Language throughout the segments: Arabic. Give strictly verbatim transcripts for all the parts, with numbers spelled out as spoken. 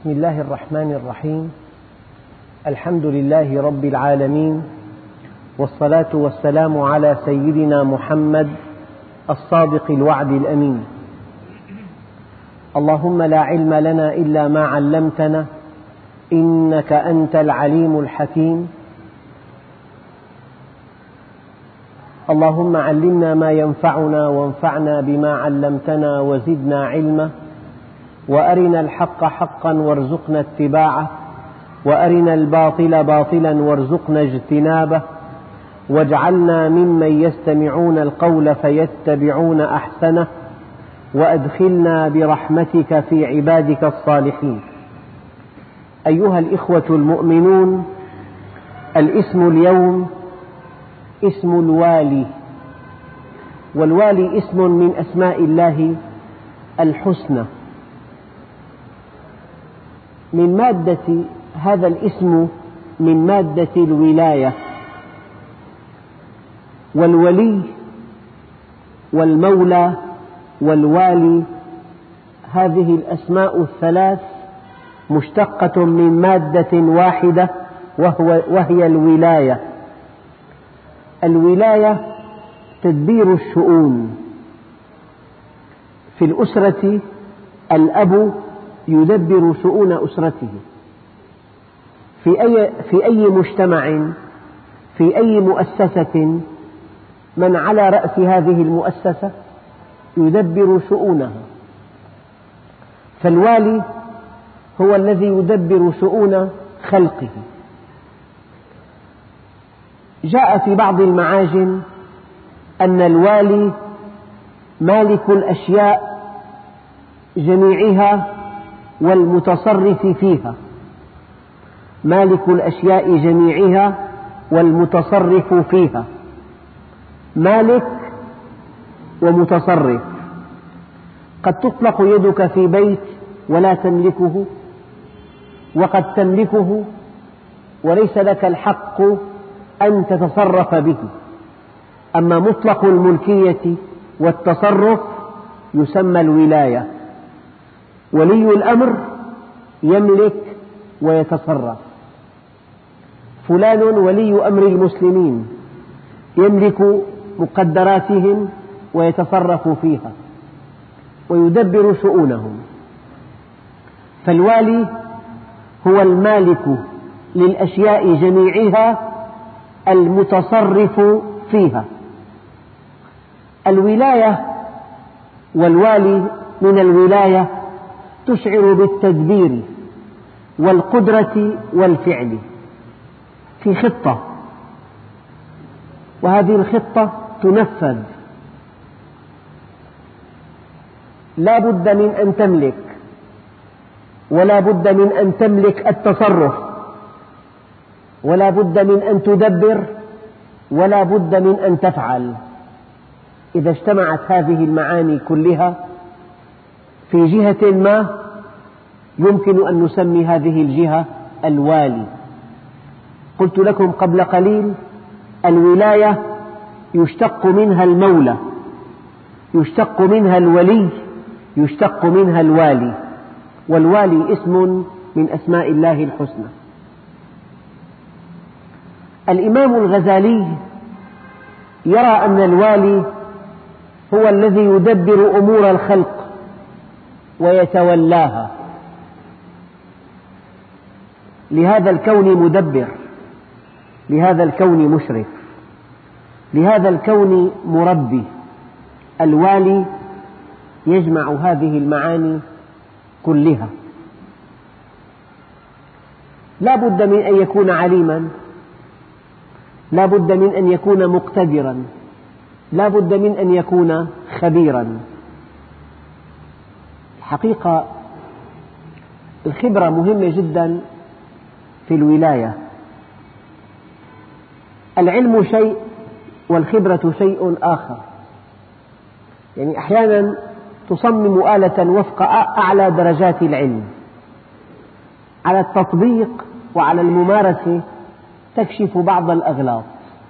بسم الله الرحمن الرحيم. الحمد لله رب العالمين، والصلاة والسلام على سيدنا محمد الصادق الوعد الأمين. اللهم لا علم لنا إلا ما علمتنا إنك أنت العليم الحكيم. اللهم علمنا ما ينفعنا وانفعنا بما علمتنا وزدنا علما، وأرنا الحق حقا وارزقنا اتباعه، وأرنا الباطل باطلا وارزقنا اجتنابه، واجعلنا ممن يستمعون القول فيتبعون أحسنه، وأدخلنا برحمتك في عبادك الصالحين. أيها الإخوة المؤمنون، الاسم اليوم اسم الوالي، والوالي اسم من أسماء الله الحسنى. من مادة هذا الاسم من مادة الولاية، والولي والمولى والوالي هذه الأسماء الثلاث مشتقة من مادة واحدة وهو وهي الولاية. الولاية تدبير الشؤون. في الأسرة الأب يدبر شؤون أسرته. في أي, في أي مجتمع، في أي مؤسسة، من على رأس هذه المؤسسة يدبر شؤونها. فالوالي هو الذي يدبر شؤون خلقه. جاء في بعض المعاجم أن الوالي مالك الأشياء جميعها والمتصرف فيها. مالك الأشياء جميعها والمتصرف فيها. مالك ومتصرف. قد تطلق يدك في بيت ولا تملكه، وقد تملكه وليس لك الحق أن تتصرف به. أما مطلق الملكية والتصرف يسمى الولاية. ولي الأمر يملك ويتصرف. فلان ولي أمر المسلمين، يملك مقدراتهم ويتصرف فيها ويدبر شؤونهم. فالوالي هو المالك للأشياء جميعها المتصرف فيها. الولاية والوالي من الولاية تشعر بالتدبير والقدرة والفعل في خطة، وهذه الخطة تنفذ. لا بد من أن تملك، ولا بد من أن تملك التصرف، ولا بد من أن تدبر، ولا بد من أن تفعل. إذا اجتمعت هذه المعاني كلها في جهة ما يمكن أن نسمي هذه الجهة الوالي. قلت لكم قبل قليل الولاية يشتق منها المولى، يشتق منها الولي، يشتق منها الوالي. والوالي اسم من أسماء الله الحسنى. الإمام الغزالي يرى أن الوالي هو الذي يدبر أمور الخلق ويتولاها. لهذا الكون مدبر، لهذا الكون مشرف، لهذا الكون مربي. الوالي يجمع هذه المعاني كلها. لا بد من أن يكون عليما، لا بد من أن يكون مقتدرا، لا بد من أن يكون خبيرا. الحقيقة الخبرة مهمة جدا في الولاية. العلم شيء والخبرة شيء آخر. يعني أحيانا تصمم آلة وفق أعلى درجات العلم، على التطبيق وعلى الممارسة تكشف بعض الأغلاط،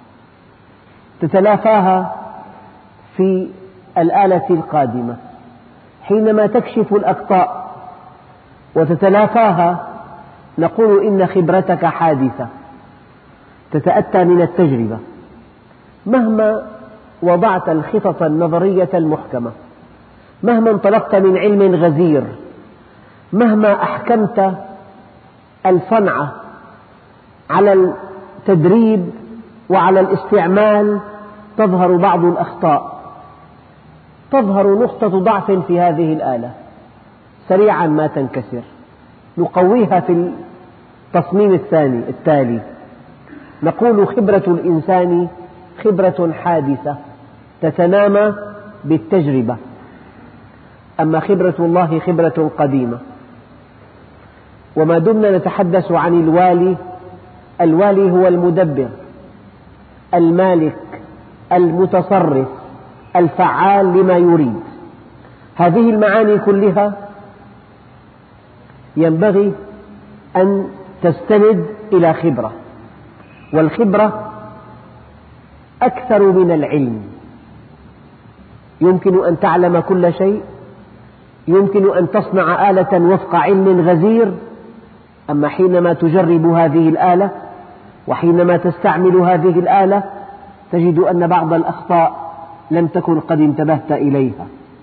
تتلافاها في الآلة القادمة. حينما تكشف الأخطاء وتتلافاها نقول إن خبرتك حادثة تتأتى من التجربة. مهما وضعت الخطط النظرية المحكمة، مهما انطلقت من علم غزير، مهما أحكمت الصنعة على التدريب وعلى الاستعمال، تظهر بعض الأخطاء، تظهر نقطة ضعف في هذه الآلة سريعا ما تنكسر. نقويها في التصميم الثاني التالي، نقول خبرة الإنسان خبرة حادثة تتنامى بالتجربة، أما خبرة الله خبرة قديمة. وما دمنا نتحدث عن الوالي، الوالي هو المدبر، المالك، المتصرف، الفعال لما يريد. هذه المعاني كلها ينبغي أن تستند إلى خبرة، والخبرة أكثر من العلم. يمكن أن تعلم كل شيء، يمكن أن تصنع آلة وفق علم غزير، أما حينما تجرب هذه الآلة وحينما تستعمل هذه الآلة تجد أن بعض الأخطاء لم تكن قد انتبهت إليها.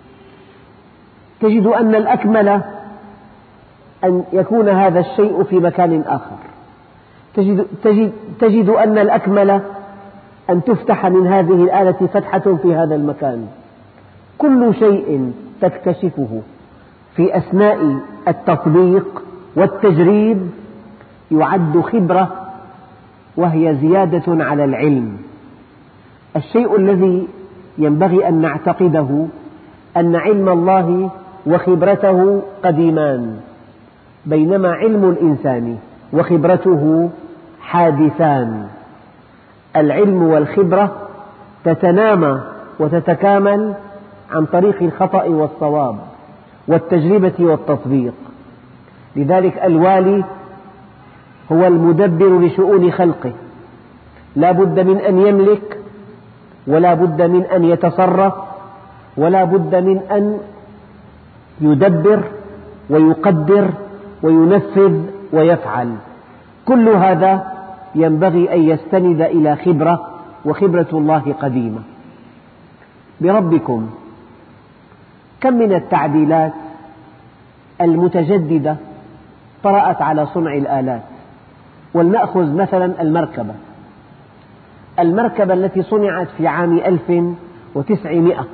تجد أن الأكمل أن يكون هذا الشيء في مكان آخر، تجد, تجد, تجد أن الأكمل أن تفتح من هذه الآلة فتحة في هذا المكان. كل شيء تكتشفه في أثناء التطبيق والتجريب يعد خبرة، وهي زيادة على العلم. الشيء الذي ينبغي أن نعتقده أن علم الله وخبرته قديمان، بينما علم الإنسان وخبرته حادثان. العلم والخبرة تتنامى وتتكامل عن طريق الخطأ والصواب والتجربة والتطبيق. لذلك الوالي هو المدبر لشؤون خلقه، لا بد من أن يملك، ولا بد من أن يتصرف، ولا بد من أن يدبر ويقدر وينفذ ويفعل. كل هذا ينبغي أن يستند إلى خبرة، وخبرة الله قديمة. بربكم كم من التعديلات المتجددة طرأت على صنع الآلات. ولنأخذ مثلا المركبة المركبة التي صنعت في عام ألف وتسعمائة،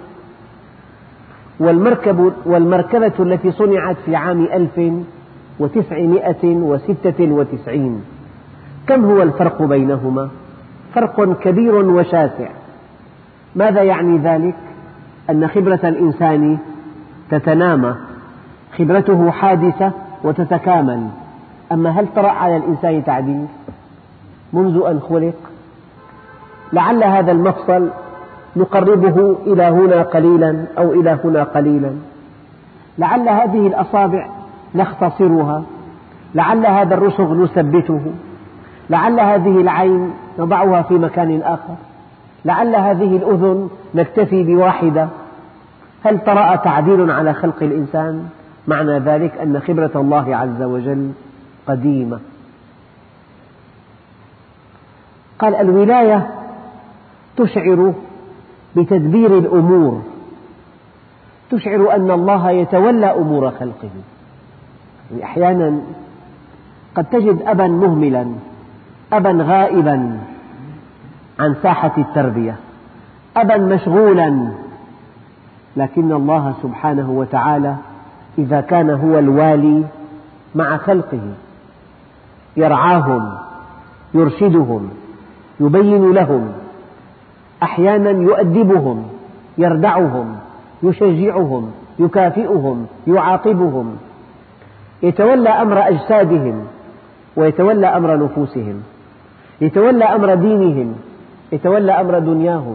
والمركب والمركبة التي صنعت في عام ألف وتسعمائة وستة وتسعين، كم هو الفرق بينهما؟ فرق كبير وشاسع. ماذا يعني ذلك؟ أن خبرة الإنسان تتنامى، خبرته حادثة وتتكامل. أما هل طرأ على الإنسان تعديل منذ أن خلق؟ لعل هذا المفصل نقربه إلى هنا قليلا أو إلى هنا قليلا، لعل هذه الأصابع نختصرها، لعل هذا الرسغ نثبته، لعل هذه العين نضعها في مكان آخر، لعل هذه الأذن نكتفي بواحدة. هل طرأ تعديل على خلق الإنسان؟ معنى ذلك أن خبرة الله عز وجل قديمة. قال الولاية تشعر بتدبير الأمور، تشعر أن الله يتولى أمور خلقه. يعني أحيانا قد تجد أبا مهملا، أبا غائبا عن ساحة التربية، أبا مشغولا، لكن الله سبحانه وتعالى إذا كان هو الوالي مع خلقه يرعاهم، يرشدهم، يبين لهم، أحيانا يؤدبهم، يردعهم، يشجعهم، يكافئهم، يعاقبهم، يتولى أمر أجسادهم ويتولى أمر نفوسهم، يتولى أمر دينهم، يتولى أمر دنياهم.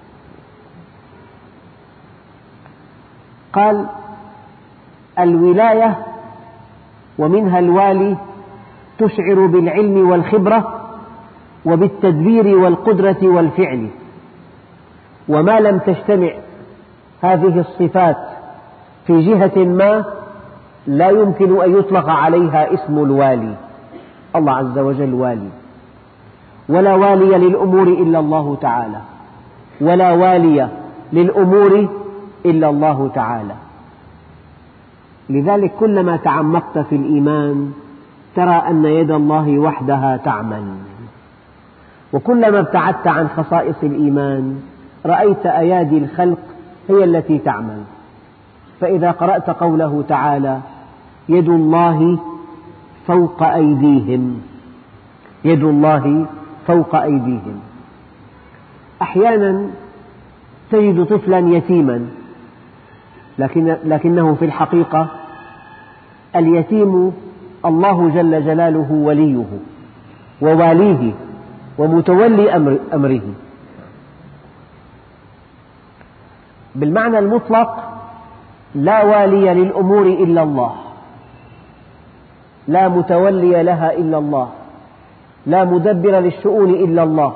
قال الولاية ومنها الوالي تشعر بالعلم والخبرة وبالتدبير والقدرة والفعل. وما لم تجتمع هذه الصفات في جهة ما لا يمكن أن يطلق عليها اسم الوالي. الله عز وجل والي، ولا والي للأمور إلا الله تعالى، ولا والي للأمور إلا الله تعالى. لذلك كلما تعمقت في الإيمان ترى أن يد الله وحدها تعمل، وكلما ابتعدت عن خصائص الإيمان رأيت أيادي الخلق هي التي تعمل. فإذا قرأت قوله تعالى: يد الله فوق أيديهم، يد الله فوق أيديهم. أحيانا تجد طفلا يتيما، لكن لكنه في الحقيقة اليتيم الله جل جلاله وليه وواليه ومتولي أمر أمره. بالمعنى المطلق لا والي للأمور إلا الله، لا متولي لها إلا الله، لا مدبر للشؤون إلا الله.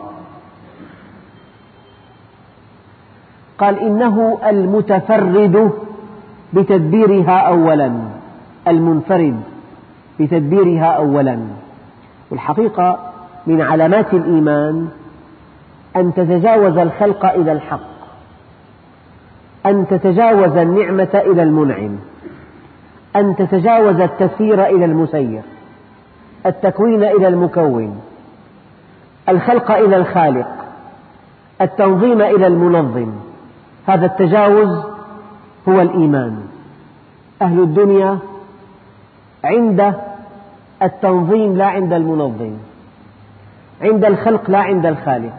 قال: إنه المتفرد بتدبيرها أولا، المنفرد بتدبيرها أولا. والحقيقة من علامات الإيمان أن تتجاوز الخلق إلى الحق، أن تتجاوز النعمة إلى المنعم، أن تتجاوز التسيير إلى المسير، التكوين إلى المكون، الخلق إلى الخالق، التنظيم إلى المنظم. هذا التجاوز هو الإيمان. أهل الدنيا عند التنظيم لا عند المنظم، عند الخلق لا عند الخالق.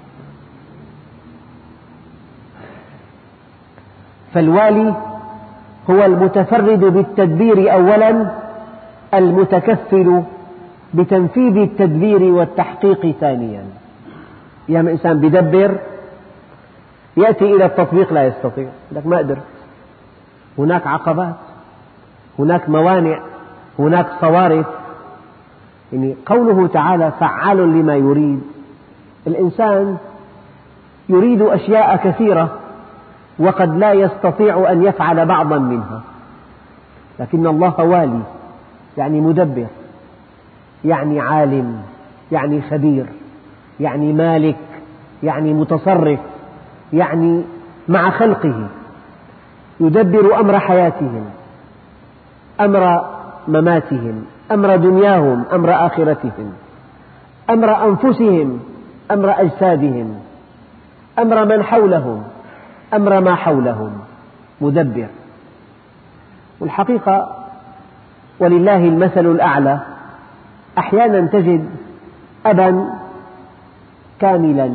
فالوالي هو المتفرد بالتدبير أولا، المتكفل بتنفيذ التدبير والتحقيق ثانيا. يعني إنسان بدبر يأتي إلى التطبيق لا يستطيع، لك ما قدرت، هناك عقبات، هناك موانع، هناك صوارف. يعني قوله تعالى فعال لما يريد، الإنسان يريد أشياء كثيرة وقد لا يستطيع أن يفعل بعضا منها، لكن الله والي، يعني مدبر، يعني عالم، يعني خبير، يعني مالك، يعني متصرف، يعني مع خلقه يدبر أمر حياتهم، أمر مماتهم، أمر دنياهم، أمر آخرتهم، أمر أنفسهم، أمر أجسادهم، أمر من حولهم، أمر ما حولهم، مدبر. والحقيقة ولله المثل الأعلى، أحيانا تجد أبا كاملا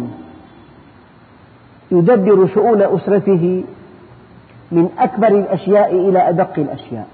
يدبر شؤون أسرته من أكبر الأشياء إلى أدق الأشياء.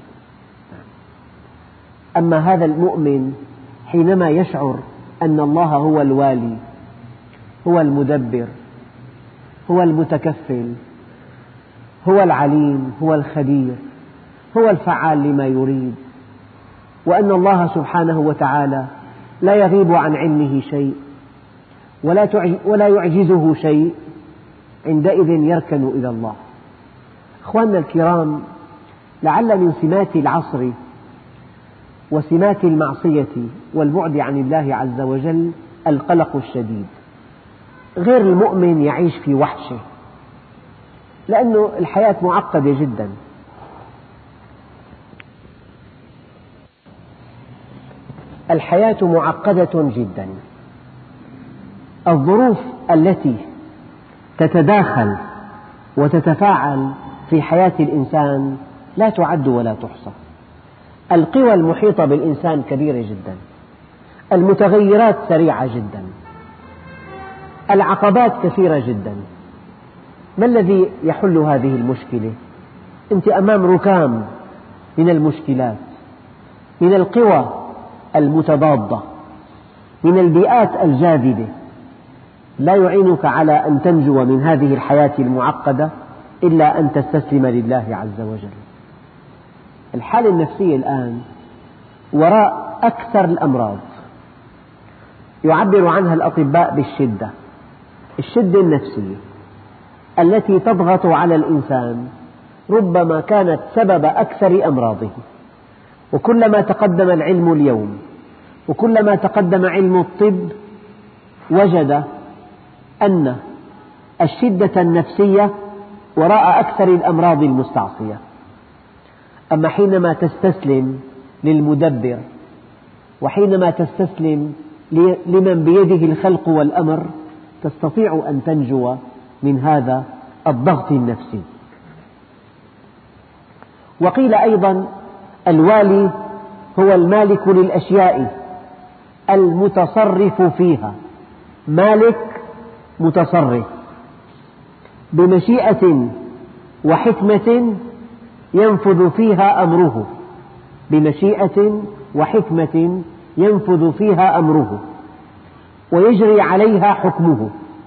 أما هذا المؤمن حينما يشعر أن الله هو الوالي، هو المدبر، هو المتكفل، هو العليم، هو الخبير، هو الفعال لما يريد، وأن الله سبحانه وتعالى لا يغيب عن علمه شيء ولا يعجزه شيء، عندئذ يركن إلى الله. أخواننا الكرام، لعل من سمات العصر وسمات المعصية والبعد عن الله عز وجل القلق الشديد. غير المؤمن يعيش في وحشة، لأن الحياة معقدة جدا. الحياة معقدة جدا. الظروف التي تتداخل وتتفاعل في حياة الإنسان لا تعد ولا تحصى. القوى المحيطة بالإنسان كبيرة جدا، المتغيرات سريعة جدا، العقبات كثيرة جدا. ما الذي يحل هذه المشكلة؟ أنت أمام ركام من المشكلات، من القوى المتضادة، من البيئات الجاذبة، لا يعينك على أن تنجو من هذه الحياة المعقدة إلا أن تستسلم لله عز وجل. الحالة النفسية الآن وراء أكثر الأمراض يعبر عنها الأطباء بالشدة، الشدة النفسية التي تضغط على الإنسان ربما كانت سبب أكثر أمراضه. وكلما تقدم العلم اليوم وكلما تقدم علم الطب وجد أن الشدة النفسية وراء أكثر الأمراض المستعصية. أما حينما تستسلم للمدبر وحينما تستسلم لمن بيده الخلق والأمر تستطيع أن تنجو من هذا الضغط النفسي. وقيل أيضا الوالي هو المالك للأشياء المتصرف فيها، مالك متصرف بمشيئة وحكمة ينفذ فيها أمره، بمشيئة وحكمة ينفذ فيها أمره ويجري عليها حكمه.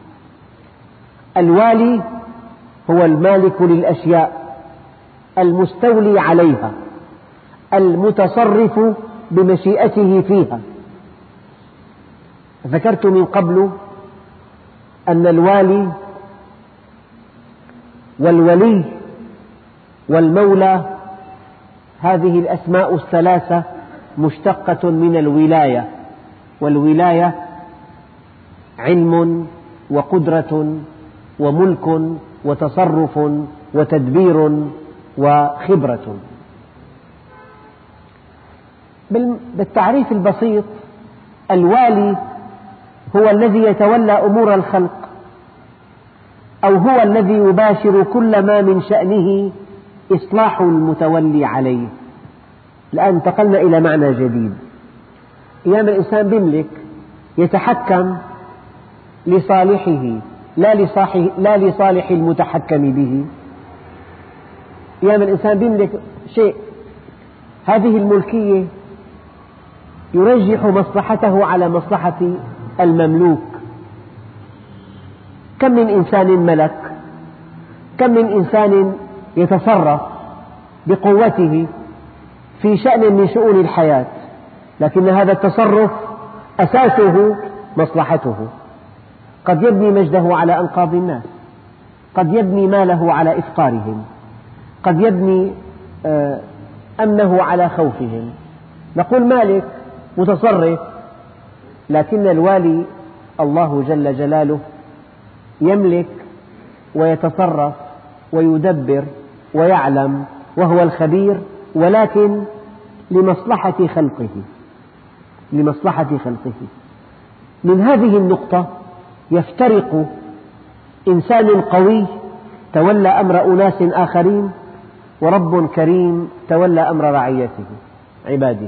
الوالي هو المالك للأشياء المستولي عليها المتصرف بمشيئته فيها. ذكرت من قبل أن الوالي والولي والمولى هذه الأسماء الثلاثة مشتقة من الولاية، والولاية علم وقدرة وملك وتصرف وتدبير وخبرة. بالتعريف البسيط الوالي هو الذي يتولى أمور الخلق، أو هو الذي يباشر كل ما من شأنه إصلاح المتولي عليه. الآن انتقلنا إلى معنى جديد. أيام الإنسان يملك يتحكم لصالحه لا لصالح المتحكم به. أيام الإنسان يملك شيء، هذه الملكية يرجح مصلحته على مصلحة المملوك. كم من إنسان ملك، كم من إنسان يتصرف بقوته في شأن من شؤون الحياة، لكن هذا التصرف أساسه مصلحته. قد يبني مجده على أنقاض الناس، قد يبني ماله على إفقارهم، قد يبني أمنه على خوفهم. نقول مالك متصرف، لكن الوالي الله جل جلاله يملك ويتصرف ويدبر ويعلم وهو الخبير، ولكن لمصلحة خلقه، لمصلحة خلقه. من هذه النقطة يفترق إنسان قوي تولى أمر أناس آخرين ورب كريم تولى أمر رعيته عباده.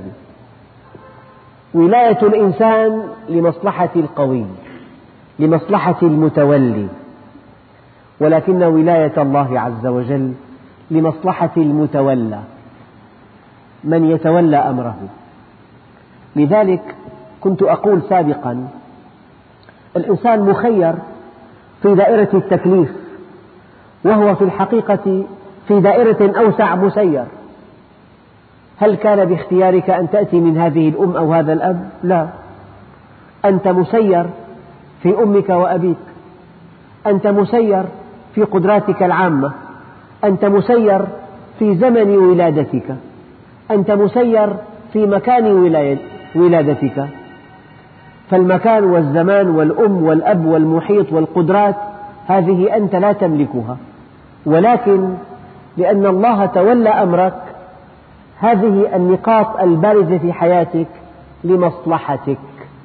ولاية الإنسان لمصلحة القوي، لمصلحة المتولي، ولكن ولاية الله عز وجل لمصلحة المتولى، من يتولى أمره. لذلك كنت أقول سابقا الإنسان مخير في دائرة التكليف، وهو في الحقيقة في دائرة أوسع مسير. هل كان باختيارك أن تأتي من هذه الأم أو هذا الأب؟ لا، أنت مسير في أمك وأبيك، أنت مسير في قدراتك العامة، أنت مسير في زمن ولادتك، أنت مسير في مكان ولادتك. فالمكان والزمان والأم والأب والمحيط والقدرات هذه أنت لا تملكها، ولكن لأن الله تولى أمرك هذه النقاط البارزة في حياتك لمصلحتك.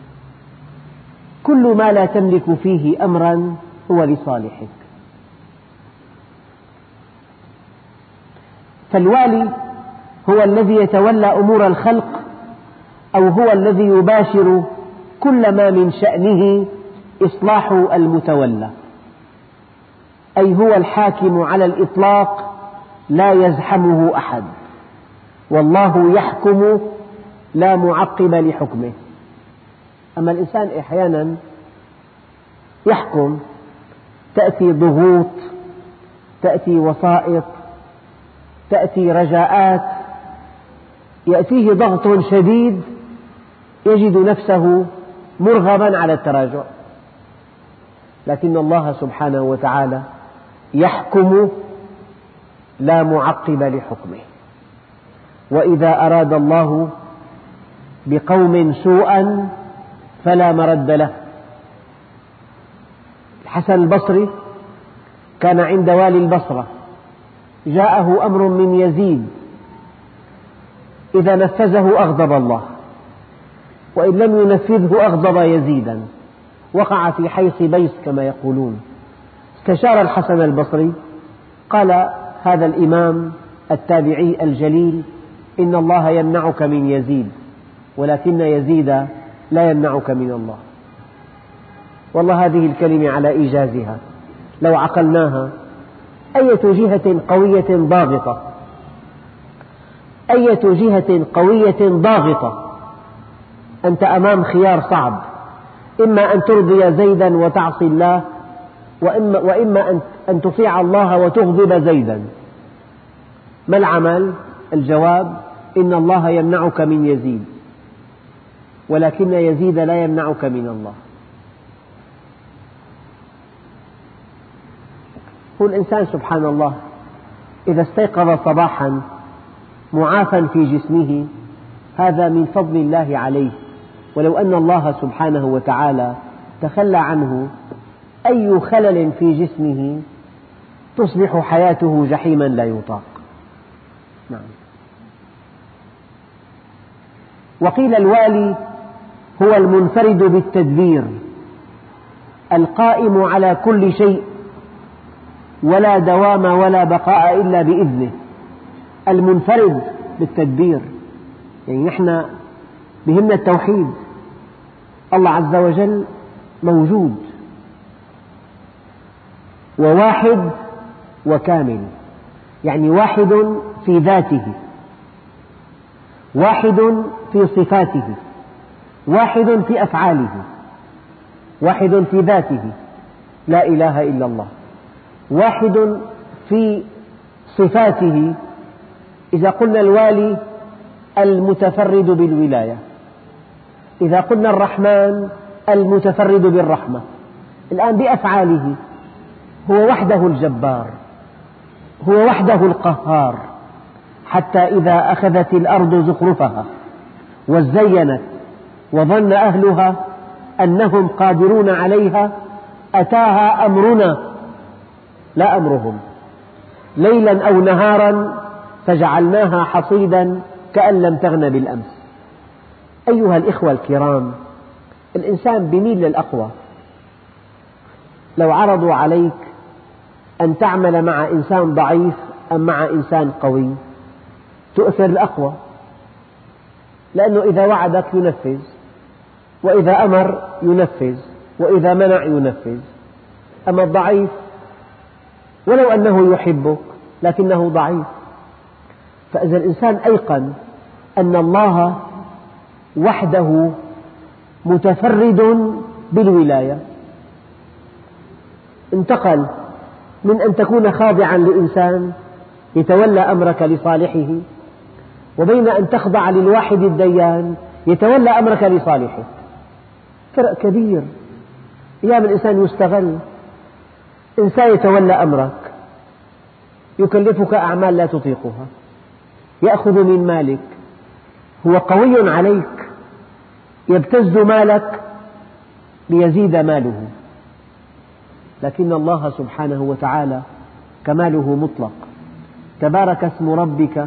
كل ما لا تملك فيه أمرا هو لصالحك. فالوالي هو الذي يتولى أمور الخلق، أو هو الذي يباشر كل ما من شأنه إصلاح المتولى، أي هو الحاكم على الإطلاق لا يزحمه أحد، والله يحكم لا معقب لحكمه. أما الإنسان أحيانا يحكم، تأتي ضغوط، تأتي وسائط، تأتي رجاءات، يأتيه ضغط شديد يجد نفسه مرغما على التراجع. لكن الله سبحانه وتعالى يحكم لا معقب لحكمه، وإذا أراد الله بقوم سوءا فلا مرد له. الحسن البصري كان عند والي البصرة، جاءه أمر من يزيد إذا نفذه أغضب الله، وإن لم ينفذه أغضب يزيدا، وقع في حيص بيس كما يقولون. استشار الحسن البصري، قال هذا الإمام التابعي الجليل: إن الله يمنعك من يزيد، ولكن يزيد لا يمنعك من الله. والله هذه الكلمة على إيجازها لو عقلناها، أية جهة قوية ضاغطة، أية جهة قوية ضاغطة، أنت أمام خيار صعب، إما أن ترضي زيدا وتعصي الله، وإما, وإما أن تطيع الله وتغضب زيدا. ما العمل؟ الجواب: إن الله يمنعك من يزيد، ولكن يزيد لا يمنعك من الله. هو الإنسان سبحان الله إذا استيقظ صباحا معافى في جسمه هذا من فضل الله عليه، ولو أن الله سبحانه وتعالى تخلى عنه أي خلل في جسمه تصبح حياته جحيما لا يطاق. نعم. وقيل الوالي هو المنفرد بالتدبير القائم على كل شيء، ولا دوام ولا بقاء إلا بإذنه. المنفرد بالتدبير، يعني نحن بهمنا التوحيد، الله عز وجل موجود وواحد وكامل، يعني واحد في ذاته، واحد في صفاته، واحد في أفعاله، واحد في ذاته لا إله إلا الله، واحد في صفاته. إذا قلنا الوالي المتفرد بالولاية، إذا قلنا الرحمن المتفرد بالرحمة. الآن بأفعاله هو وحده الجبار، هو وحده القهار، حتى إذا أخذت الأرض زخرفها وزينت وظن أهلها أنهم قادرون عليها أتاها أمرنا لا أمرهم ليلا أو نهارا فجعلناها حصيدا كأن لم تغن بالأمس. أيها الإخوة الكرام، الإنسان بيميل للأقوى. لو عرضوا عليك أن تعمل مع إنسان ضعيف أم مع إنسان قوي تؤثر الأقوى، لأنه إذا وعدك ينفذ، وإذا أمر ينفذ، وإذا منع ينفذ. أما الضعيف ولو أنه يحبك لكنه ضعيف. فإذا الإنسان أيقن أن الله وحده متفرد بالولاية، انتقل من أن تكون خاضعا لإنسان يتولى أمرك لصالحه، وبين أن تخضع للواحد الديان يتولى أمرك لصالحك. فرق كبير. أيام الإنسان يستغل، إنسان يتولى أمرك يكلفك أعمال لا تطيقها، يأخذ من مالك، هو قوي عليك، يبتز مالك ليزيد ماله. لكن الله سبحانه وتعالى كماله مطلق. تبارك اسم ربك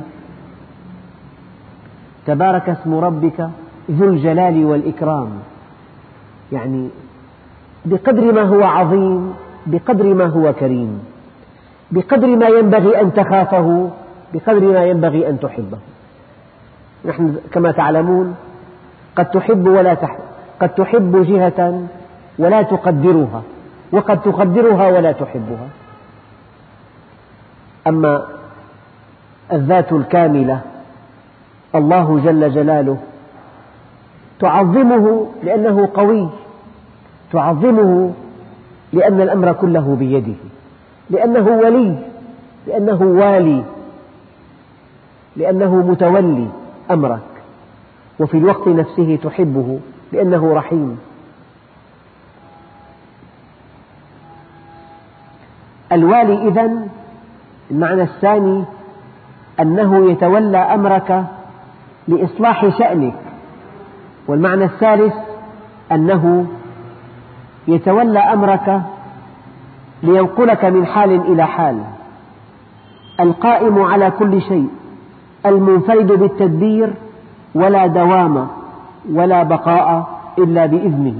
تبارك اسم ربك ذو الجلال والإكرام، يعني بقدر ما هو عظيم، بقدر ما هو كريم، بقدر ما ينبغي أن تخافه، بقدر ما ينبغي أن تحبه. نحن كما تعلمون قد تحب ولا تحب، قد تحب جهة ولا تقدرها، وقد تقدرها ولا تحبها. أما الذات الكاملة الله جل جلاله تعظمه لأنه قوي، تعظمه لأن الأمر كله بيده، لأنه ولي، لأنه والي، لأنه متولي أمرك، وفي الوقت نفسه تحبه لأنه رحيم. الوالي إذن المعنى الثاني أنه يتولى أمرك لإصلاح شأنك. والمعنى الثالث أنه يتولى أمرك لينقلك من حال إلى حال، القائم على كل شيء، المنفرد بالتدبير، ولا دوام ولا بقاء إلا بإذنه،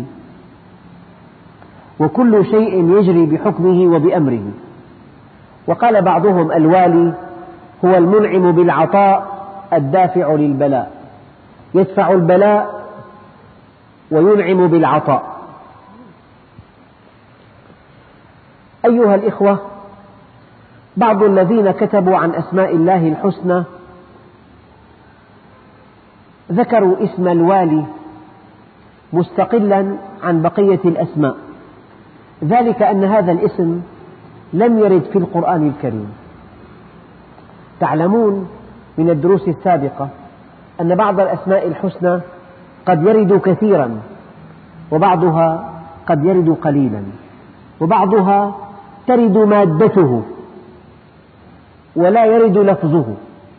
وكل شيء يجري بحكمه وبأمره. وقال بعضهم: الوالي هو المنعم بالعطاء الدافع للبلاء، يدفع البلاء وينعم بالعطاء. أيها الإخوة، بعض الذين كتبوا عن أسماء الله الحسنى ذكروا اسم الوالي مستقلا عن بقية الأسماء، ذلك أن هذا الاسم لم يرد في القرآن الكريم. تعلمون من الدروس السابقة أن بعض الأسماء الحسنى قد يرد كثيرا، وبعضها قد يرد قليلا، وبعضها ترد مادته ولا يرد لفظه.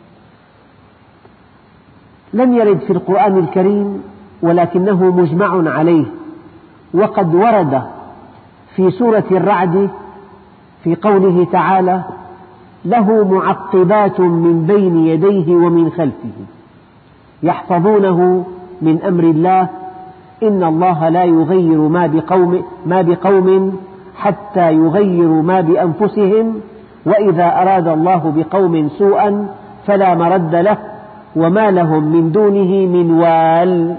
لم يرد في القرآن الكريم ولكنه مجمع عليه، وقد ورد في سورة الرعد في قوله تعالى: له معقبات من بين يديه ومن خلفه يحفظونه من أمر الله إن الله لا يغير ما بقوم, ما بقوم حتى يغيروا ما بأنفسهم وإذا أراد الله بقوم سوءا فلا مرد له وما لهم من دونه من وال.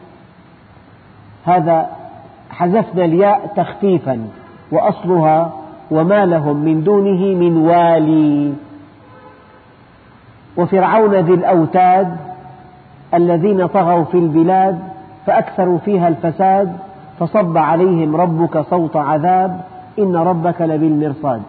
هذا حذفنا الياء تخفيفا، وأصلها وما لهم من دونه من والي. وفرعون ذي الأوتاد الذين طغوا في البلاد فأكثروا فيها الفساد فصب عليهم ربك صوت عذاب إن ربك لبالمرصاد.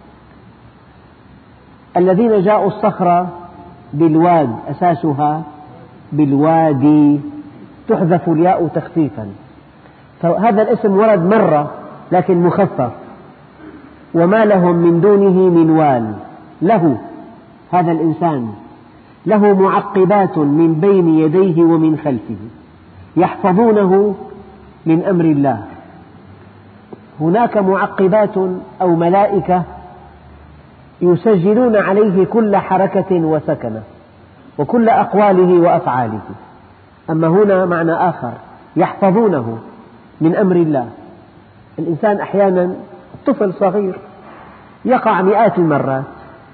الذين جاءوا الصخرة بالواد أساسها بالوادي، تحذف الياء تخفيفا. فهذا الاسم ورد مرة لكن مخفف، وما لهم من دونه من وال. له هذا الإنسان له معقبات من بين يديه ومن خلفه يحفظونه من أمر الله. هناك معقبات أو ملائكة يسجلون عليه كل حركة وسكنة وكل أقواله وأفعاله. أما هنا معنى آخر، يحفظونه من أمر الله. الإنسان أحيانا طفل صغير يقع مئات المرات،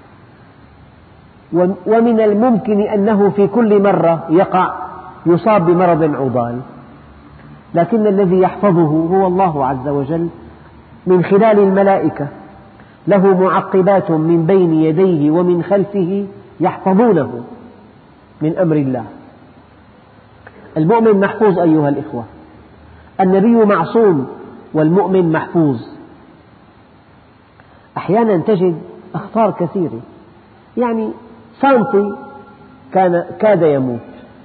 ومن الممكن أنه في كل مرة يقع يصاب بمرض عضال، لكن الذي يحفظه هو الله عز وجل من خلال الملائكة. له معقبات من بين يديه ومن خلفه يحفظونه من أمر الله. المؤمن محفوظ أيها الإخوة، النبي معصوم والمؤمن محفوظ. أحيانا تجد أخطار كثيرة، يعني سنتي كان كاد يموت،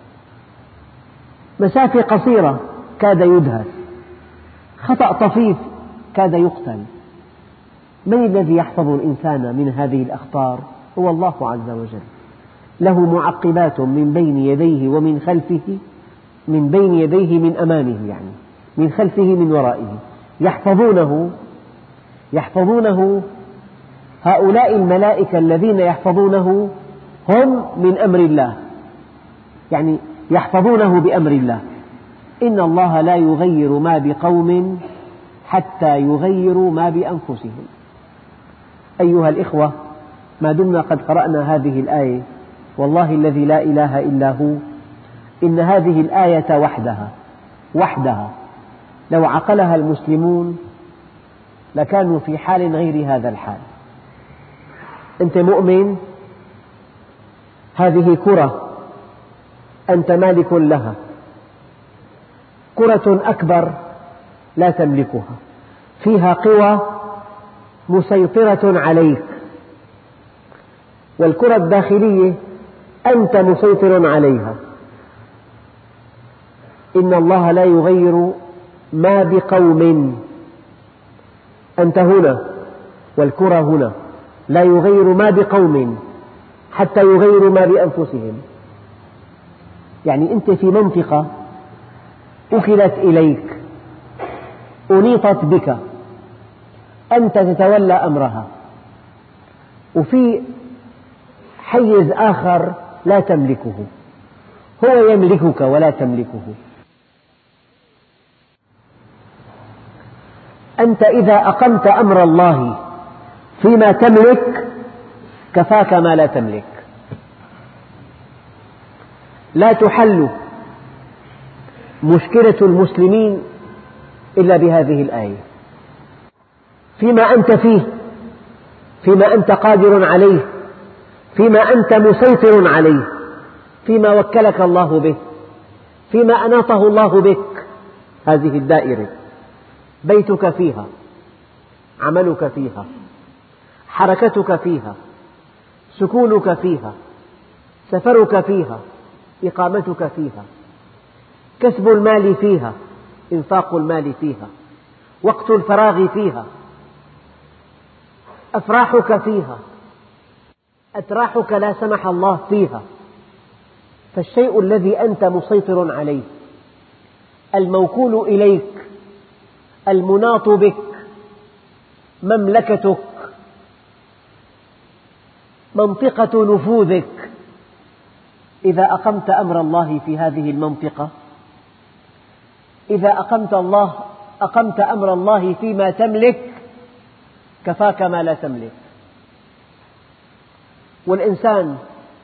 مسافة قصيرة كاد يدهس، خطأ طفيف كاد يقتل. من الذي يحفظ الإنسان من هذه الأخطار؟ هو الله عز وجل. له معقبات من بين يديه ومن خلفه، من بين يديه من أمامه، يعني من خلفه من ورائه، يحفظونه يحفظونه هؤلاء الملائكة الذين يحفظونه هم من أمر الله، يعني يحفظونه بأمر الله. إن الله لا يغير ما بقوم حتى يغيروا ما بأنفسهم. أيها الإخوة، ما دمنا قد قرأنا هذه الآية، والله الذي لا إله إلا هو، إن هذه الآية وحدها وحدها لو عقلها المسلمون لكانوا في حال غير هذا الحال. أنت مؤمن، هذه كرة أنت مالك لها، كرة أكبر لا تملكها، فيها قوى مسيطرة عليك، والكرة الداخلية أنت مسيطر عليها. إن الله لا يغير ما بقوم، أنت هنا والكرة هنا، لا يغير ما بقوم حتى يغيروا ما بأنفسهم. يعني أنت في منطقة أكلت إليك، أنيطت بك، أنت تتولى أمرها، وفي حيز آخر لا تملكه، هو يملكك ولا تملكه. أنت إذا أقمت أمر الله فيما تملك كفاك ما لا تملك. لا تحل مشكلة المسلمين إلا بهذه الآية. فيما أنت فيه، فيما أنت قادر عليه، فيما أنت مسيطر عليه، فيما وكلك الله به، فيما أناطه الله بك، هذه الدائرة بيتك فيها، عملك فيها، حركتك فيها، سكونك فيها، سفرك فيها، إقامتك فيها، كسب المال فيها، إنفاق المال فيها، وقت الفراغ فيها، أفراحك فيها، أتراحك لا سمح الله فيها. فالشيء الذي أنت مسيطر عليه، الموكول إليك، المناط بك، مملكتك، منطقة نفوذك، إذا أقمت أمر الله في هذه المنطقة، إذا أقمت الله أقمت أمر الله فيما تملك كفاك ما لا تملك. والإنسان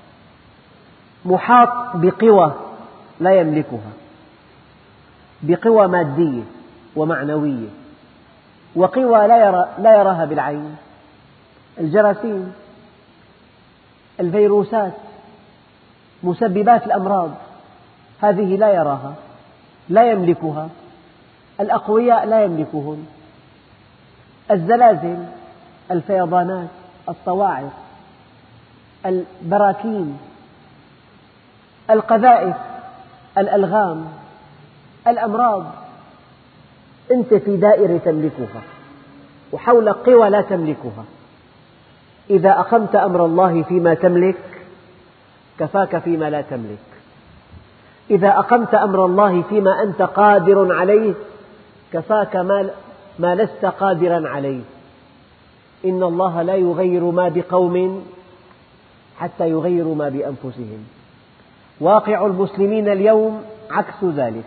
محاط بقوى لا يملكها، بقوى مادية ومعنوية، وقوى لا, يرى لا يراها بالعين، الجراثيم، الفيروسات، مسببات الأمراض، هذه لا يراها، لا يملكها، الأقوياء لا يملكهن، الزلازل، الفيضانات، الصواعق، البراكين، القذائف، الألغام، الأمراض، أنت في دائرة تملكها، وحولك قوى لا تملكها. إذا أقمت أمر الله فيما تملك كفاك فيما لا تملك. إذا أقمت أمر الله فيما أنت قادر عليه كفاك ما لست قادرا عليه. إن الله لا يغير ما بقوم حتى يغيروا ما بأنفسهم. واقع المسلمين اليوم عكس ذلك،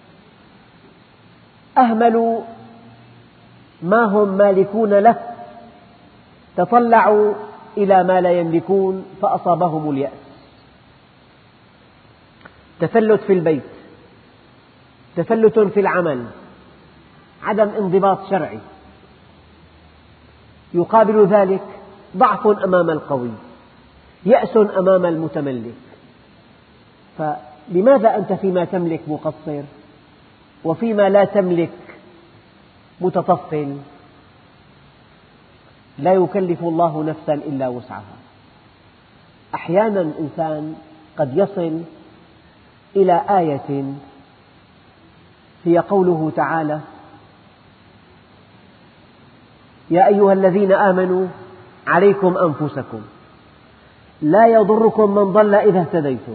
أهملوا ما هم مالكون له، تطلعوا إلى ما لا يملكون فأصابهم اليأس. تفلت في البيت، تفلت في العمل، عدم انضباط شرعي، يقابل ذلك ضعف أمام القوي، يأس أمام المتملك. فلماذا أنت فيما تملك مقصر وفيما لا تملك متطفل؟ لا يكلف الله نفسا إلا وسعها. أحيانا الإنسان قد يصل إلى آية هي قوله تعالى: يا أيها الذين آمنوا عليكم أنفسكم لا يضركم من ضل إذا اهتديتم.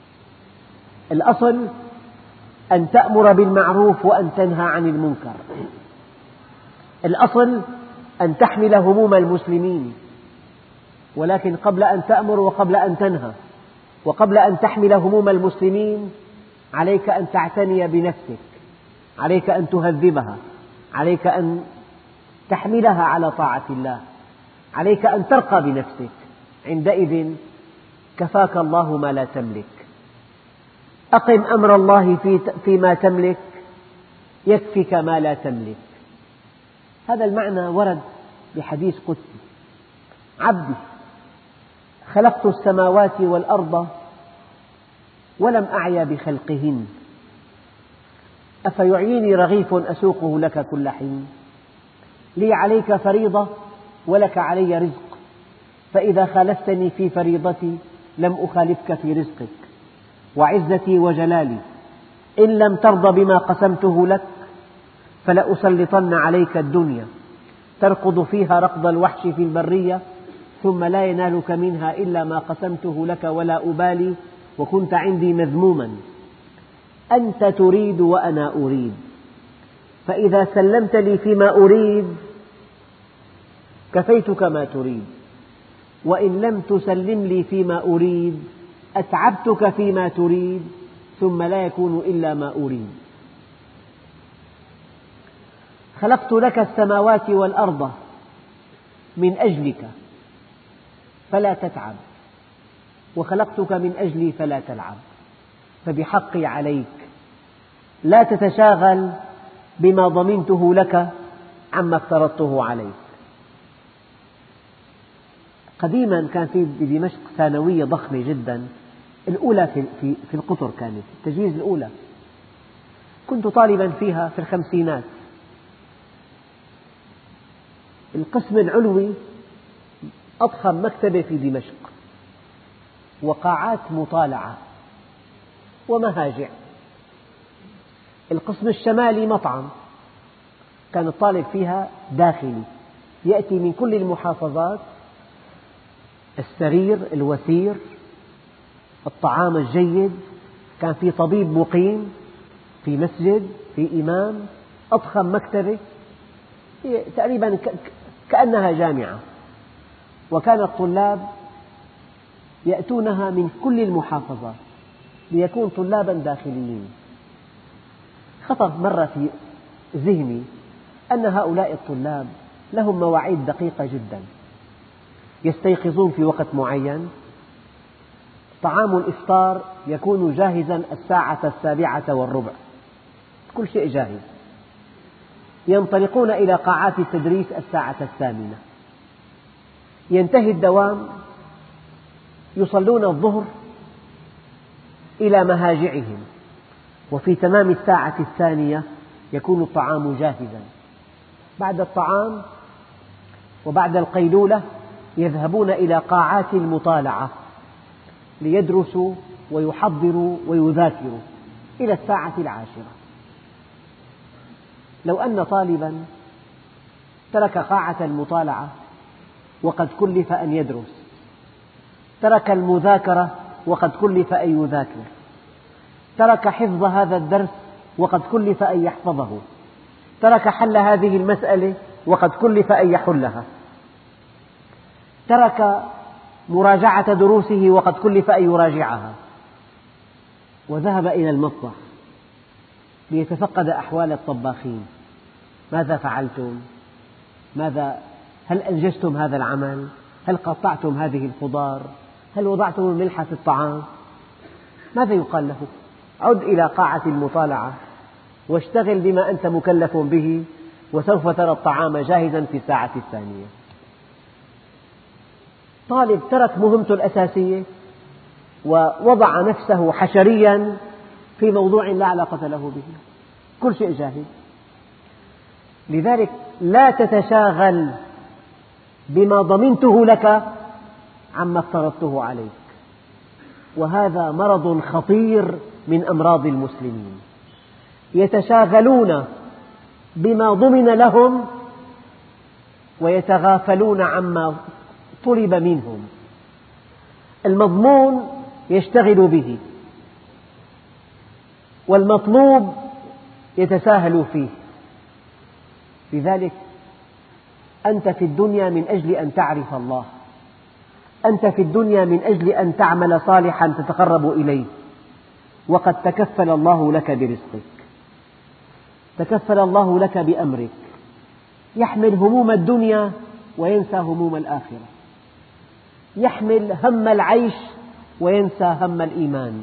الأصل أن تأمر بالمعروف وأن تنهى عن المنكر، الأصل أن تحمل هموم المسلمين، ولكن قبل أن تأمر وقبل أن تنهى وقبل أن تحمل هموم المسلمين عليك أن تعتني بنفسك، عليك أن تهذبها، عليك أن تحملها على طاعة الله، عليك أن ترقى بنفسك. عندئذ كفاك الله ما لا تملك. أقم أمر الله فيما تملك يكفك ما لا تملك. هذا المعنى ورد بحديث قدسي: عبدي خلقت السماوات والأرض ولم أعي بخلقهن، أفيعيني رغيف أسوقه لك كل حين؟ لي عليك فريضة ولك علي رزق، فإذا خالفتني في فريضتي لم أخالفك في رزقك، وعزتي وجلالي إن لم ترض بما قسمته لك فلأسلطن عليك الدنيا تركض فيها ركض الوحش في البرية ثم لا ينالك منها إلا ما قسمته لك ولا أبالي وكنت عندي مذموما. أنت تريد وأنا أريد، فإذا سلمت لي فيما أريد كفيتك ما تريد، وإن لم تسلم لي فيما أريد أتعبتك فيما تريد ثم لا يكون إلا ما أريد. خلقت لك السماوات والأرض من أجلك فلا تتعب، وخلقتك من أجلي فلا تلعب، فبحقي عليك لا تتشاغل بما ضمنته لك عما افترضته عليك. قديما كان في بدمشق ثانوية ضخمة جدا، الأولى في, في, في القطر، كانت التجهيز الأولى، كنت طالبا فيها في الخمسينات. القسم العلوي أضخم مكتبة في دمشق، وقاعات مطالعة ومهاجع. القسم الشمالي مطعم، كان الطالب فيها داخلي، يأتي من كل المحافظات السرير الوثير، الطعام الجيد، كان في طبيب مقيم، في مسجد، في إمام، أضخم مكتبة تقريبا كأنها جامعة، وكان الطلاب يأتونها من كل المحافظات ليكون طلابا داخليين. خطر مر في ذهني أن هؤلاء الطلاب لهم مواعيد دقيقة جدا، يستيقظون في وقت معين، طعام الإفطار يكون جاهزا الساعة السابعة والربع، كل شيء جاهز، ينطلقون إلى قاعات التدريس الساعة الثامنة، ينتهي الدوام، يصلون الظهر إلى مهاجعهم، وفي تمام الساعة الثانية يكون الطعام جاهزا. بعد الطعام وبعد القيلولة يذهبون إلى قاعات المطالعة ليدرسوا ويحضروا ويذاكروا إلى الساعة العاشرة. لو أن طالبا ترك قاعة المطالعة وقد كلف أن يدرس، ترك المذاكرة وقد كلف أن يذاكر، ترك حفظ هذا الدرس وقد كلف أن يحفظه، ترك حل هذه المسألة وقد كلف أن يحلها، ترك مراجعة دروسه وقد كلف أن يراجعها، وذهب إلى المطبخ ليتفقد أحوال الطباخين، ماذا فعلتم؟ ماذا هل أنجزتم هذا العمل؟ هل قطعتم هذه الخضار؟ هل وضعتم الملح في الطعام؟ ماذا يقال له؟ عد إلى قاعة المطالعة واشتغل بما أنت مكلف به، وسوف ترى الطعام جاهزا في الساعة الثانية. طالب ترك مهمته الأساسية ووضع نفسه حشريا في موضوع لا علاقة له به، كل شيء جاهز. لذلك لا تتشاغل بما ضمنته لك عما افترضته عليك، وهذا مرض خطير من أمراض المسلمين، يتشاغلون بما ضمن لهم ويتغافلون عما طلب منهم. المضمون يشتغل به، والمطلوب يتساهل فيه. لذلك أنت في الدنيا من أجل أن تعرف الله، أنت في الدنيا من أجل أن تعمل صالحا تتقرب إليه، وقد تكفل الله لك برزقك، تكفل الله لك بأمرك، يحمل هموم الدنيا وينسى هموم الآخرة، يحمل هم العيش وينسى هم الإيمان.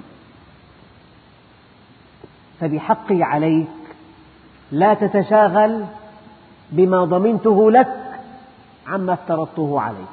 فبحقي عليك لا تتشاغل بما ضمنته لك عما افترضته عليك.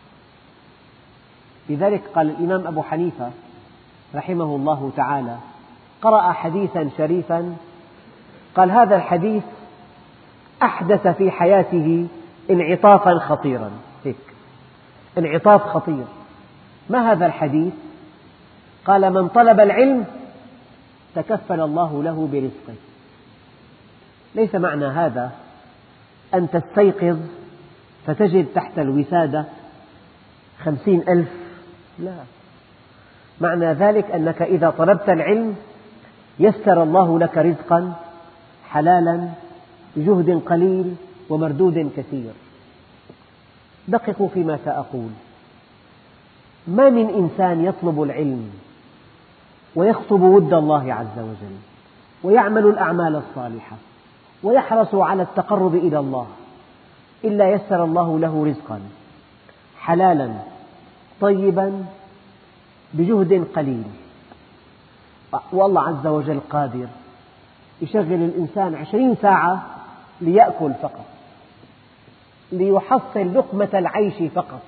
لذلك قال الإمام أبو حنيفة رحمه الله تعالى، قرأ حديثا شريفا، قال هذا الحديث أحدث في حياته انعطافا خطيرا، هيك انعطاف خطير. ما هذا الحديث؟ قال من طلب العلم تكفل الله له برزقه. ليس معنى هذا أن تستيقظ فتجد تحت الوسادة خمسين ألف لا. معنى ذلك أنك إذا طلبت العلم يسر الله لك رزقا حلالا بجهد قليل ومردود كثير. دققوا فيما سأقول. ما من إنسان يطلب العلم ويخطب ود الله عز وجل ويعمل الأعمال الصالحة ويحرص على التقرب إلى الله إلا يسر الله له رزقا حلالا طيبا بجهد قليل. والله عز وجل قادر يشغل الإنسان عشرين ساعة ليأكل فقط، ليحصل لقمة العيش فقط،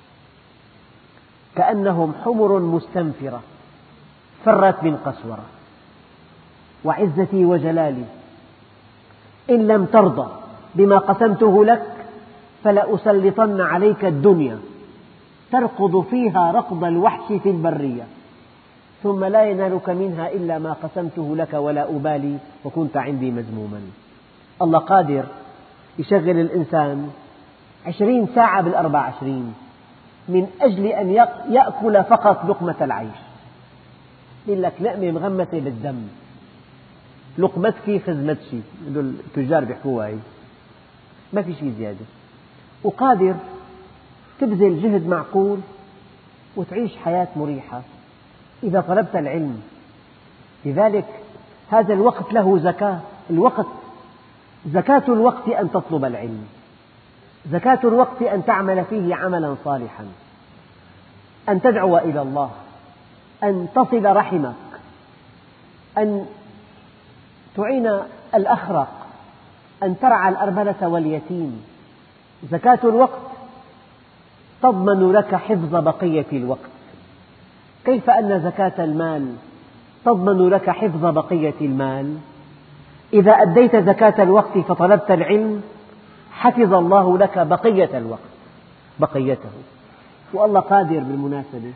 كأنهم حمر مستنفرة فرت من قسورة. وعزتي وجلالي إن لم ترضى بما قسمته لك فلأسلطن عليك الدنيا تركض فيها ركض الوحش في البرية ثم لا ينالك منها إلا ما قسمته لك ولا أبالي وكنت عندي مذموما. الله قادر يشغل الإنسان عشرين ساعة بالأربع عشرين من أجل أن يأكل فقط لقمة العيش. يقول لك لقمة مغمسة بالدم، لقمتك خزمتك، التجار بيحكوها هي، ما في شيء زيادة. وقادر تبذل جهد معقول وتعيش حياة مريحة إذا طلبت العلم. لذلك هذا الوقت له زكاة. الوقت زكاة الوقت أن تطلب العلم، زكاة الوقت أن تعمل فيه عملا صالحا، أن تدعو إلى الله، أن تصل رحمك، أن تعين الأخرق، أن ترعى الأرملة واليتيم. زكاة الوقت تضمن لك حفظ بقية الوقت. كيف أن زكاة المال تضمن لك حفظ بقية المال؟ إذا أديت زكاة الوقت فطلبت العلم حفظ الله لك بقية الوقت، بقيته. والله قادر بالمناسبة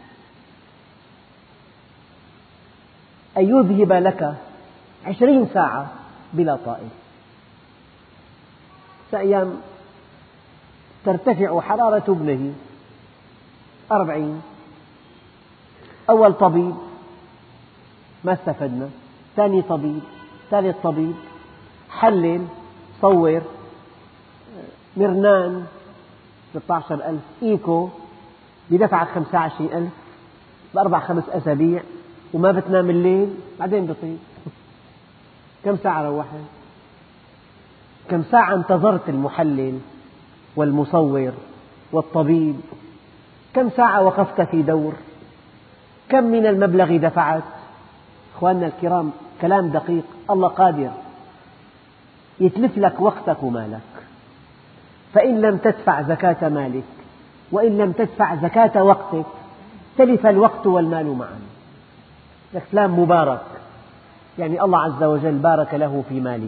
أن يذهب لك عشرين ساعة بلا طائر. أيام ترتفع حرارة ابنه أربعين، أول طبيب ما استفدنا، ثاني طبيب، ثالث طبيب، حلل، صور، مرنان ستة عشر ألف، إيكو بدفعك خمسة وعشرين ألف بأربع خمس أسابيع وما بتنام الليل، بعدين بطيب. كم ساعة روحت؟ كم ساعة انتظرت المحلل والمصور والطبيب؟ كم ساعة وقفت في دور؟ كم من المبلغ دفعت؟ أخواننا الكرام، كلام دقيق. الله قادر يتلف لك وقتك ومالك. فإن لم تدفع زكاة مالك وإن لم تدفع زكاة وقتك تلف الوقت والمال معا. فلان مبارك، يعني الله عز وجل بارك له في ماله.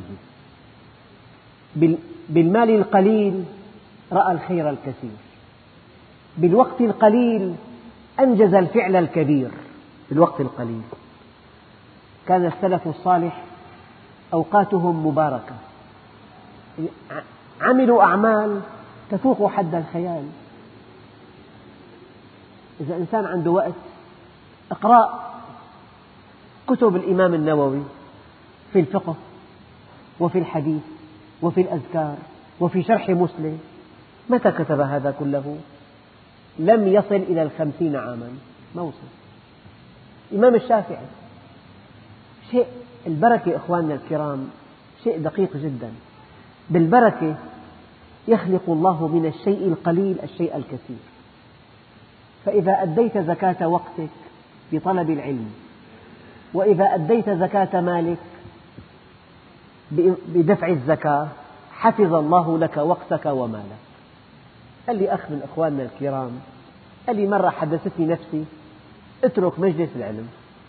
بالمال القليل رأى الخير الكثير، بالوقت القليل أنجز الفعل الكبير. بالوقت القليل كان السلف الصالح أوقاتهم مباركة، عملوا أعمال تفوق حد الخيال. إذا إنسان عنده وقت اقرأ كتب الإمام النووي في الفقه وفي الحديث وفي الأذكار وفي شرح مسلم. متى كتب هذا كله؟ لم يصل إلى الخمسين عاما، ما وصل. الإمام الشافعي شيء البركة. إخواننا الكرام، شيء دقيق جدا. بالبركة يخلق الله من الشيء القليل الشيء الكثير. فإذا أديت زكاة وقتك بطلب العلم، وإذا أديت زكاة مالك بدفع الزكاة، حفظ الله لك وقتك ومالك. قال لي أخ من أخواننا الكرام، قال لي مرة حدثتني نفسي اترك مجلس العلم.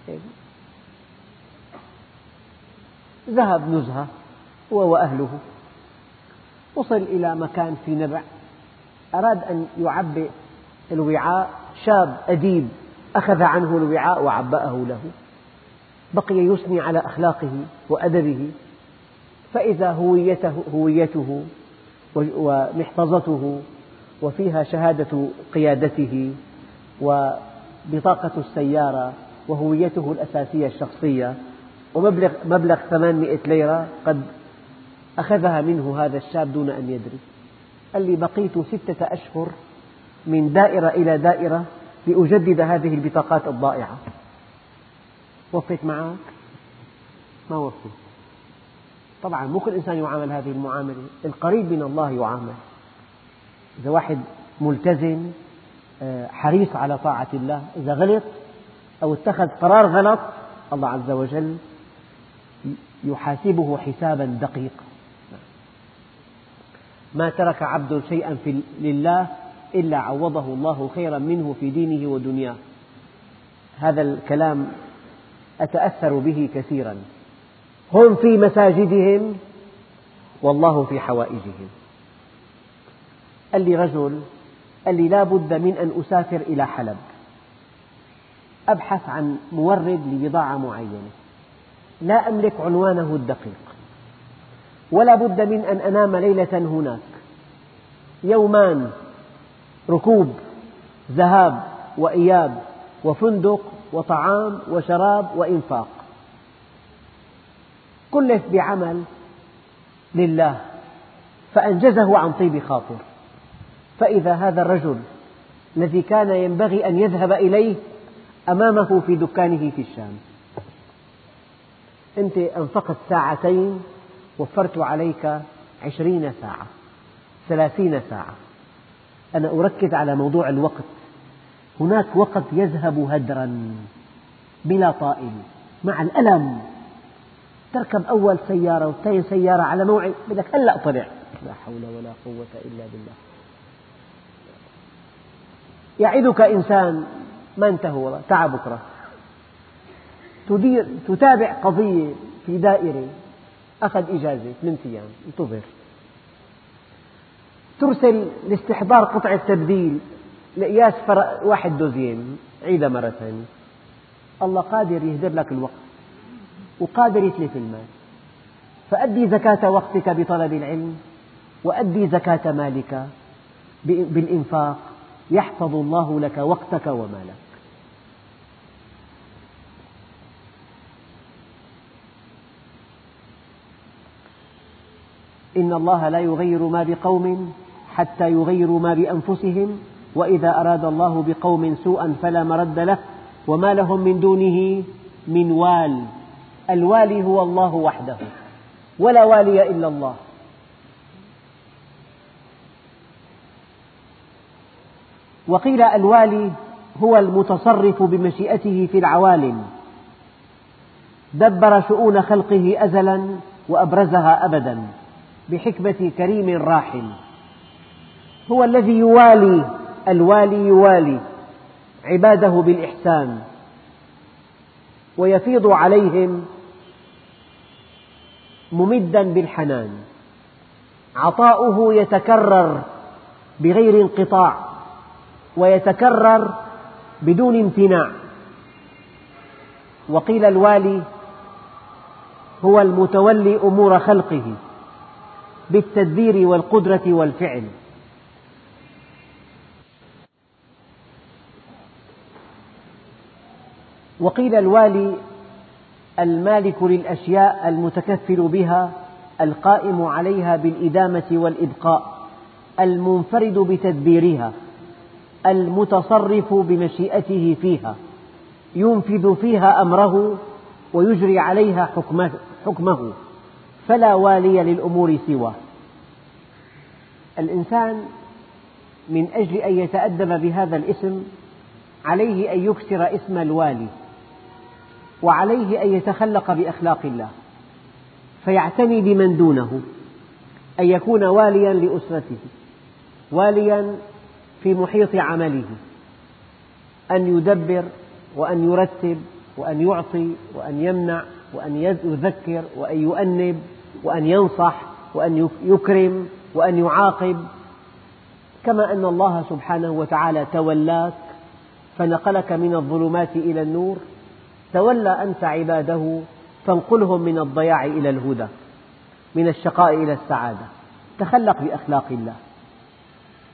ذهب نزهة هو وأهله، وصل إلى مكان في نبع، أراد أن يعبئ الوعاء. شاب أديب أخذ عنه الوعاء وعبأه له، بقي يثني على أخلاقه وأدبه. فإذا هويته, هويته ومحفظته وفيها شهادة قيادته وبطاقة السيارة وهويته الأساسية الشخصية ومبلغ مبلغ ثمانمئة ليرة قد أخذها منه هذا الشاب دون أن يدري. قال لي بقيت ستة أشهر من دائرة إلى دائرة لأجدد هذه البطاقات الضائعة. وفت معك؟ ما وفت. طبعا مو كل إنسان يعامل هذه المعاملة، القريب من الله يعامل. إذا واحد ملتزم حريص على طاعة الله، إذا غلط أو اتخذ قرار غلط الله عز وجل يحاسبه حسابا دقيقا. ما ترك عبد شيئا في لله إلا عوضه الله خيرا منه في دينه ودنياه. هذا الكلام أتأثر به كثيرا. هم في مساجدهم والله في حوائجهم. قال لي رجل قال لي لا بد من أن أسافر إلى حلب أبحث عن مورد لبضاعة معينة، لا أملك عنوانه الدقيق، ولا بد من أن أنام ليلة هناك، يومان ركوب ذهاب وإياب وفندق وطعام وشراب وإنفاق، كلف بعمل لله، فأنجزه عن طيب خاطر. فإذا هذا الرجل الذي كان ينبغي أن يذهب إليه أمامه في دكانه في الشام. أنت أنفقت ساعتين وفرت عليك عشرين ساعة ثلاثين ساعة. أنا أركز على موضوع الوقت. هناك وقت يذهب هدرا بلا طائل مع الألم. تركب أول سيارة وثاني سيارة على موعد بدك هلأ طلع، لا حول ولا قوة إلا بالله. يعدك إنسان ما انتهى والله تعال بكرة، تدير تتابع قضية في دائرة أخذ إجازة ثمان أيام انتظر، ترسل لاستحضار قطعة تبديل لقياس فرق واحد دوزين عيدها مرة ثانية. الله قادر يهدر لك الوقت وقادر يتلف المال. فأدي زكاة وقتك بطلب العلم، وأدي زكاة مالك بالإنفاق، يحفظ الله لك وقتك ومالك. إن الله لا يغير ما بقوم حتى يغيروا ما بأنفسهم، وإذا أراد الله بقوم سوءا فلا مرد له وما لهم من دونه من وال. الوالي هو الله وحده، ولا والي إلا الله. وقيل الوالي هو المتصرف بمشيئته في العوالم، دبر شؤون خلقه أزلا وأبرزها أبدا بحكمة كريم راحل. هو الذي يوالي، الوالي يوالي عباده بالإحسان ويفيض عليهم ممدا بالحنان. عطاؤه يتكرر بغير انقطاع ويتكرر بدون امتناع. وقيل الوالي هو المتولي أمور خلقه بالتدبير والقدرة والفعل. وقيل الوالي المالك للأشياء المتكفل بها القائم عليها بالإدامة والإبقاء، المنفرد بتدبيرها، المتصرف بمشيئته فيها، ينفذ فيها أمره ويجري عليها حكمه، فلا والي للأمور سواه. الإنسان من أجل أن يتأدب بهذا الاسم عليه أن يكسر اسم الوالي، وعليه أن يتخلق بأخلاق الله، فيعتني بمن دونه، أن يكون واليا لأسرته، واليا في محيط عمله، أن يدبر وأن يرتب وأن يعطي وأن يمنع وأن يذكر وأن يؤنب وأن ينصح وأن يكرم وأن يعاقب. كما أن الله سبحانه وتعالى تولاك فنقلك من الظلمات إلى النور، تولى أنت عباده فانقلهم من الضياع إلى الهدى، من الشقاء إلى السعادة. تخلق بأخلاق الله،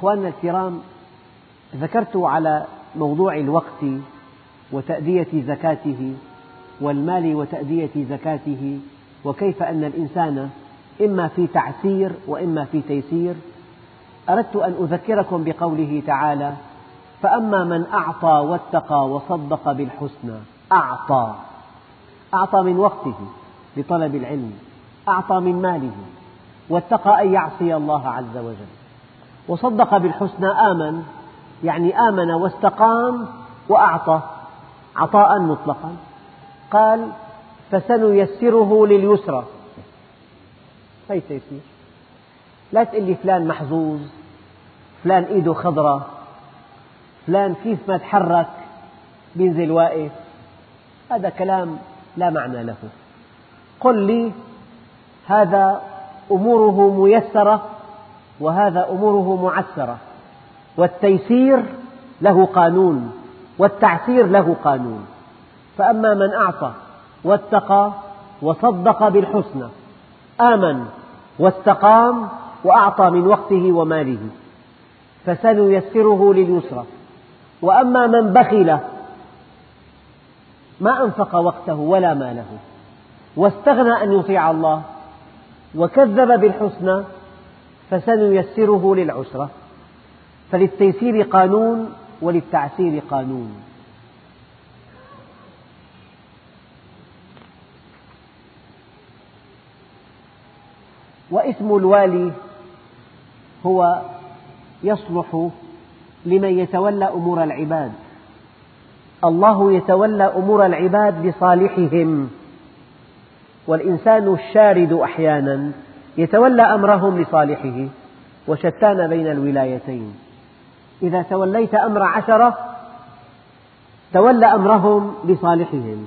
أخواننا الكرام، ذكرت على موضوع الوقت وتأدية زكاته والمال وتأدية زكاته، وكيف أن الإنسان إما في تعسير وإما في تيسير. أردت أن أذكركم بقوله تعالى: فأما من أعطى واتقى وصدق بالحسنى. أعطى أعطى من وقته لطلب العلم، أعطى من ماله، واتقى أن يعصي الله عز وجل، وصدق بالحسنى آمن، يعني آمن واستقام وأعطى عطاء مطلقا. قال: فسنيسره لليسرى. هي تيسير. لا تقل لي فلان محظوظ، فلان إيده خضرة، فلان كيف ما تحرك بينزل واقف. هذا كلام لا معنى له. قل لي هذا أموره ميسرة وهذا أموره معسرة، والتيسير له قانون والتعسير له قانون. فأما من أعطى واتقى وصدق بالحسنى، آمن واستقام وأعطى من وقته وماله، فسنيسره لليسرى. وأما من بخل ما أنفق وقته ولا ماله واستغنى أن يطيع الله وكذب بالحسنى، فسنيسره للعسرى. فللتيسير قانون وللتعسير قانون. واسم الوالي هو يصلح لمن يتولى أمور العباد. الله يتولى أمور العباد لصالحهم، والإنسان الشارد أحيانا يتولى أمرهم لصالحه، وشتان بين الولايتين. إذا توليت أمر عشرة تولى أمرهم لصالحهم،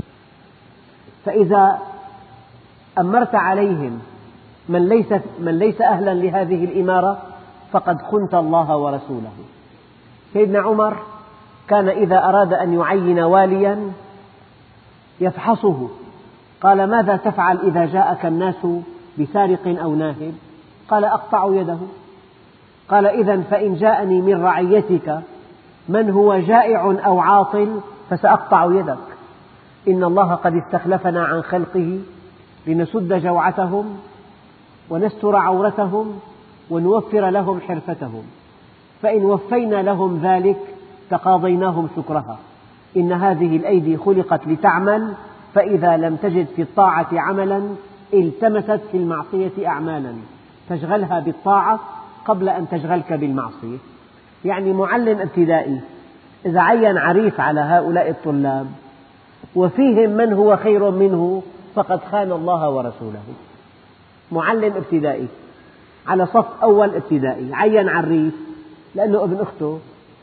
فإذا أمرت عليهم من ليس, من ليس أهلا لهذه الإمارة فقد خنت الله ورسوله. سيدنا عمر كان إذا أراد أن يعين واليا يفحصه، قال: ماذا تفعل إذا جاءك الناس بسارق أو ناهب؟ قال: أقطع يده. قال: إذن فإن جاءني من رعيتك من هو جائع أو عاطل فسأقطع يدك. إن الله قد استخلفنا عن خلقه لنسد جوعتهم ونستر عورتهم ونوفر لهم حرفتهم، فإن وفينا لهم ذلك تقاضيناهم شكرها. إن هذه الأيدي خلقت لتعمل، فإذا لم تجد في الطاعة عملا التمست في المعصية أعمالا، فاشغلها بالطاعة قبل أن تشغلك بالمعصية. يعني معلم ابتدائي إذا عين عريف على هؤلاء الطلاب وفيهم من هو خير منه فقد خان الله ورسوله. معلم ابتدائي على صف أول ابتدائي عين عريف لأنه ابن أخته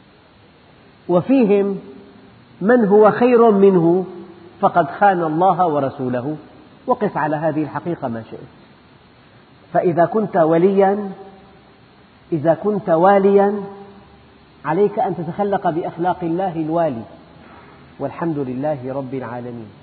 وفيهم من هو خير منه فقد خان الله ورسوله. وقف على هذه الحقيقة ما شئت. فإذا كنت وليا إذا كنت واليا عليك أن تتخلق بأخلاق الله الوالي، والحمد لله رب العالمين.